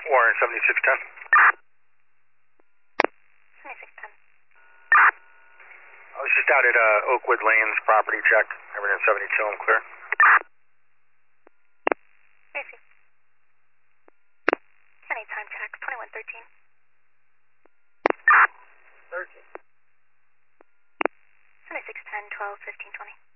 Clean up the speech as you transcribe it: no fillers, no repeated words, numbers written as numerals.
Warren 7610. 7610. I was just out at Oakwood Lanes property check. Everything 72, I'm clear. Macy. Anytime check, 2113. 13. 7610, 12, 15, 20.